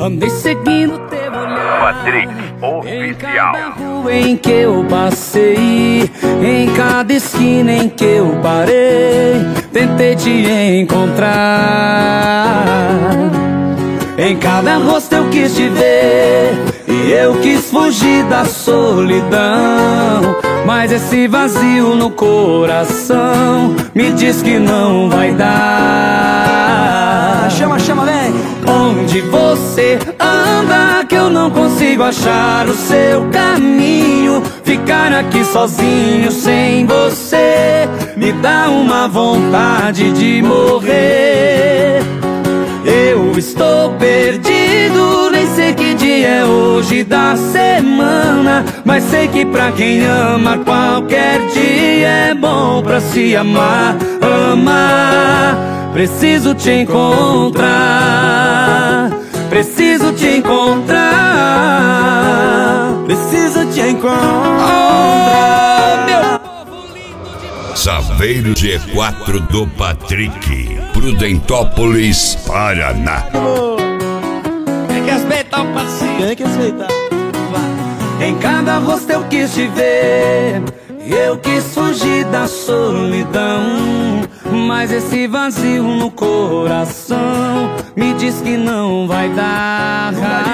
andei seguindo teu olhar. Patrick Em Oficial. cada rua em que eu passei, em cada esquina em que eu parei, tentei te encontrar. Em cada rosto eu quis te ver, e eu quis fugir da solidão. Mas esse vazio no coração me diz que não vai dar. Chama, chama, vem. Onde você anda que eu não consigo achar o seu caminho. Ficar aqui sozinho sem você me dá uma vontade de morrer. Eu estou perdido, nem sei que dia é hoje da semana, mas sei que pra quem ama qualquer dia é bom pra se amar. Amar, preciso te encontrar, preciso te encontrar, preciso te encontrar. Meu povo lindo de Saveiro G4 do Patrick, Prudentópolis, Paraná. Tem que respeitar o parceiro. Tem que aceitar. Em cada rosto eu quis te ver, eu quis fugir da solidão. Mas esse vazio no coração me diz que não vai dar.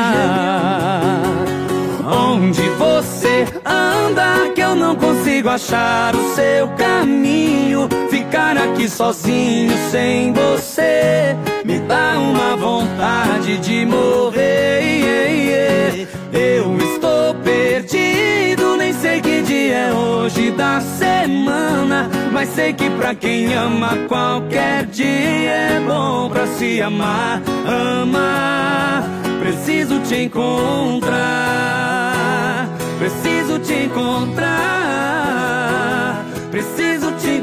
Onde você anda que eu não consigo achar o seu caminho. Ficar aqui sozinho sem você me dá uma vontade de morrer. Eu estou perdido, nem sei que dia é hoje da semana, mas sei que pra quem ama qualquer dia é bom pra se amar. Amar, preciso te encontrar, preciso te encontrar, preciso te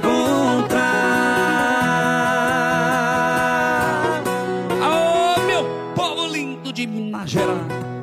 encontrar. Oh, meu povo lindo de Minas Gerais.